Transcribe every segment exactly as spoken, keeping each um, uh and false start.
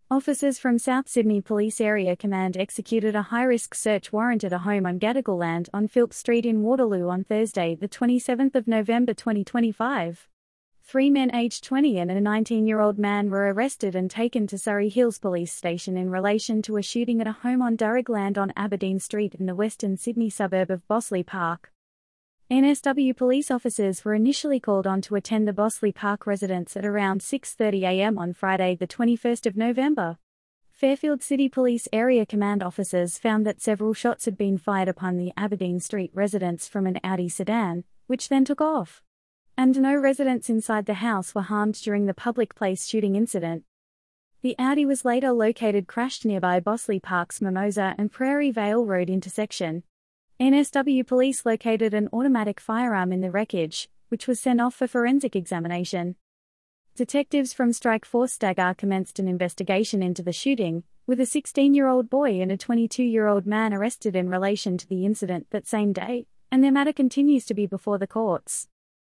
Officers from South Sydney Police Area Command executed a high-risk search warrant at a home on Gadigal Land on Phillips Street in Waterloo on Thursday, the twenty-seventh of November twenty twenty-five. Three men aged twenty and a nineteen-year-old man were arrested and taken to Surrey Hills Police Station in relation to a shooting at a home on Durrig Land on Aberdeen Street in the Western Sydney suburb of Bossley Park. N S W police officers were initially called on to attend the Bossley Park residence at around six thirty a m on Friday the twenty-first of November. Fairfield City Police Area Command officers found that several shots had been fired upon the Aberdeen Street residence from an Audi sedan, which then took off. And no residents inside the house were harmed during the public place shooting incident. The Audi was later located crashed nearby Bossley Park's Mimosa and Prairie Vale Road intersection. N S W police located an automatic firearm in the wreckage, which was sent off for forensic examination. Detectives from Strike Force Stagger commenced an investigation into the shooting, with a sixteen-year-old boy and a twenty-two-year-old man arrested in relation to the incident that same day, and their matter continues to be before the courts.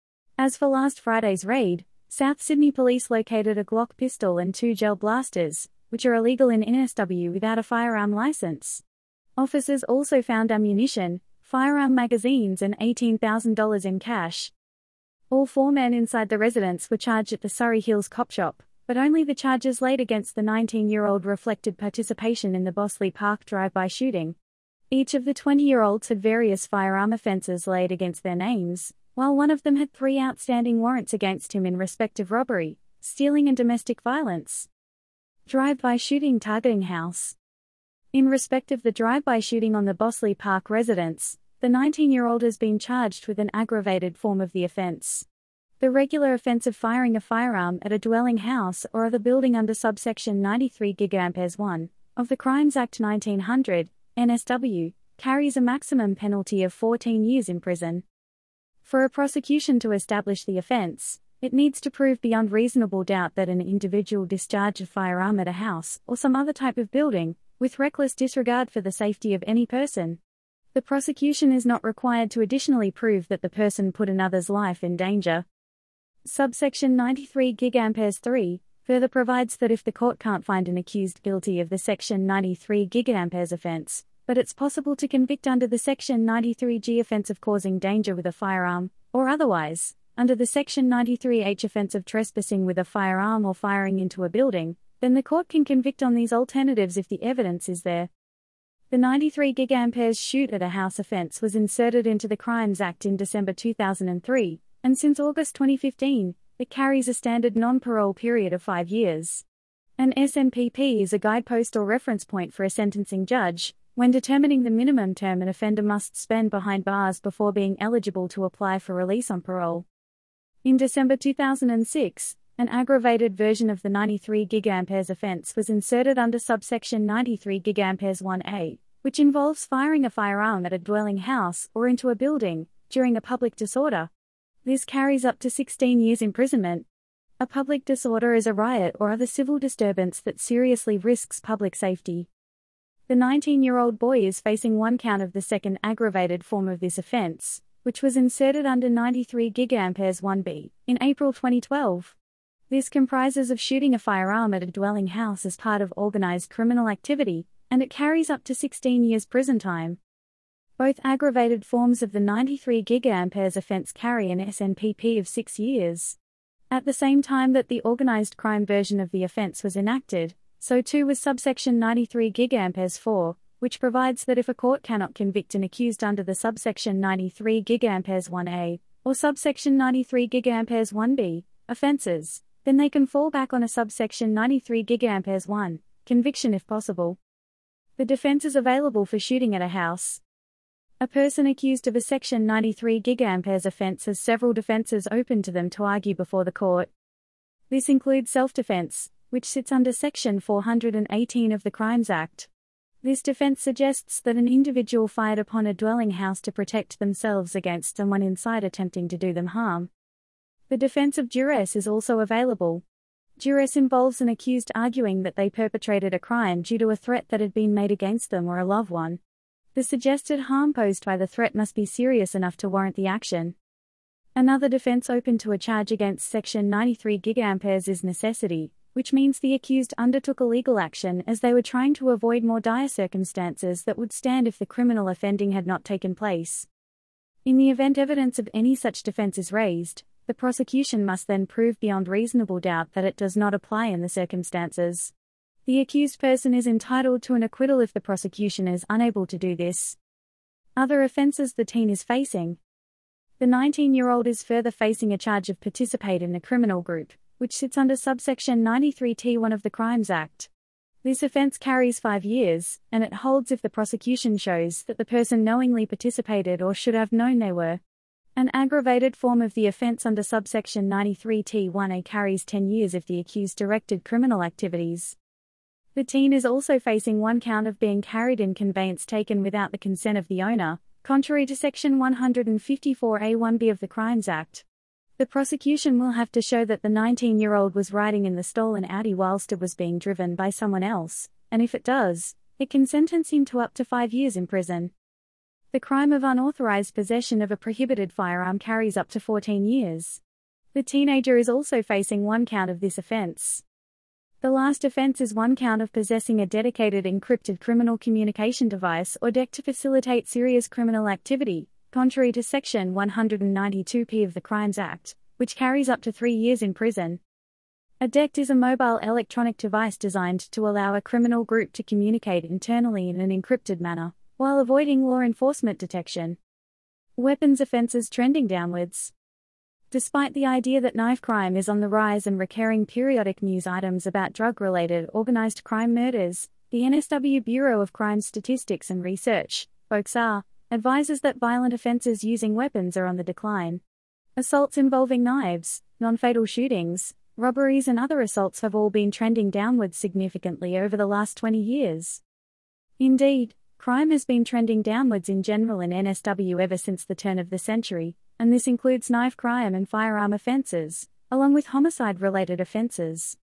As for last Friday's raid, South Sydney police located a Glock pistol and two gel blasters, which are illegal in N S W without a firearm license. Officers also found ammunition, firearm magazines and eighteen thousand dollars in cash. All four men inside the residence were charged at the Surrey Hills Cop Shop, but only the charges laid against the nineteen-year-old reflected participation in the Bossley Park drive-by shooting. Each of the twenty-year-olds had various firearm offences laid against their names, while one of them had three outstanding warrants against him in respect of robbery, stealing and domestic violence. Drive-by shooting targeting house. In respect of the drive-by shooting on the Bossley Park residence, the nineteen-year-old has been charged with an aggravated form of the offence. The regular offence of firing a firearm at a dwelling house or other building under subsection ninety-three gigaamperes one of the Crimes Act nineteen hundred, N S W, carries a maximum penalty of fourteen years in prison. For a prosecution to establish the offence, it needs to prove beyond reasonable doubt that an individual discharged a firearm at a house or some other type of building, with reckless disregard for the safety of any person. The prosecution is not required to additionally prove that the person put another's life in danger. Subsection ninety-three gigaamperes three further provides that if the court can't find an accused guilty of the section ninety-three gigaamperes offence, but it's possible to convict under the section ninety-three G offence of causing danger with a firearm, or otherwise, under the section ninety-three H offence of trespassing with a firearm or firing into a building, then the court can convict on these alternatives if the evidence is there. The ninety-three gigaamperes shoot at a house offence was inserted into the Crimes Act in December two thousand three, and since August twenty fifteen, it carries a standard non-parole period of five years. An S N P P is a guidepost or reference point for a sentencing judge, when determining the minimum term an offender must spend behind bars before being eligible to apply for release on parole. In December two thousand six, an aggravated version of the ninety-three gigaamperes offence was inserted under subsection ninety-three gigaamperes one A, which involves firing a firearm at a dwelling house or into a building during a public disorder. This carries up to sixteen years imprisonment. A public disorder is a riot or other civil disturbance that seriously risks public safety. The nineteen-year-old boy is facing one count of the second aggravated form of this offence, which was inserted under ninety-three gigaamperes one B in April twenty twelve. This comprises of shooting a firearm at a dwelling house as part of organised criminal activity, and it carries up to sixteen years prison time. Both aggravated forms of the ninety-three gigaamperes offence carry an S N P P of six years. At the same time that the organised crime version of the offence was enacted, so too was subsection ninety-three gigaamperes four, which provides that if a court cannot convict an accused under the subsection ninety-three gigaamperes one A, or subsection ninety-three gigaamperes one B, offences, then they can fall back on a subsection ninety-three gigaamperes one, conviction if possible. The defence is available for shooting at a house. A person accused of a section ninety-three gigaamperes offence has several defences open to them to argue before the court. This includes self-defence, which sits under section four hundred eighteen of the Crimes Act. This defence suggests that an individual fired upon a dwelling house to protect themselves against someone inside attempting to do them harm. The defence of duress is also available. Duress involves an accused arguing that they perpetrated a crime due to a threat that had been made against them or a loved one. The suggested harm posed by the threat must be serious enough to warrant the action. Another defence open to a charge against section ninety-three gigaamperes is necessity, which means the accused undertook illegal action as they were trying to avoid more dire circumstances that would stand if the criminal offending had not taken place. In the event evidence of any such defense is raised, the prosecution must then prove beyond reasonable doubt that it does not apply in the circumstances. The accused person is entitled to an acquittal if the prosecution is unable to do this. Other offences the teen is facing. The nineteen-year-old is further facing a charge of participate in a criminal group, which sits under subsection ninety-three T one of the Crimes Act. This offence carries five years, and it holds if the prosecution shows that the person knowingly participated or should have known they were. An aggravated form of the offence under subsection ninety-three T one A carries ten years if the accused directed criminal activities. The teen is also facing one count of being carried in conveyance taken without the consent of the owner, contrary to section one fifty-four A one B of the Crimes Act. The prosecution will have to show that the nineteen-year-old was riding in the stolen Audi whilst it was being driven by someone else, and if it does, it can sentence him to up to five years in prison. The crime of unauthorized possession of a prohibited firearm carries up to fourteen years. The teenager is also facing one count of this offense. The last offense is one count of possessing a dedicated encrypted criminal communication device or D E C to facilitate serious criminal activity, contrary to section one ninety-two P of the Crimes Act, which carries up to three years in prison. A D E C is a mobile electronic device designed to allow a criminal group to communicate internally in an encrypted manner, while avoiding law enforcement detection. Weapons offences trending downwards. Despite the idea that knife crime is on the rise and recurring periodic news items about drug-related organized crime murders, the N S W Bureau of Crime Statistics and Research, B O C S A, advises that violent offences using weapons are on the decline. Assaults involving knives, non-fatal shootings, robberies and other assaults have all been trending downwards significantly over the last twenty years. Indeed, crime has been trending downwards in general in N S W ever since the turn of the century, and this includes knife crime and firearm offences, along with homicide-related offences.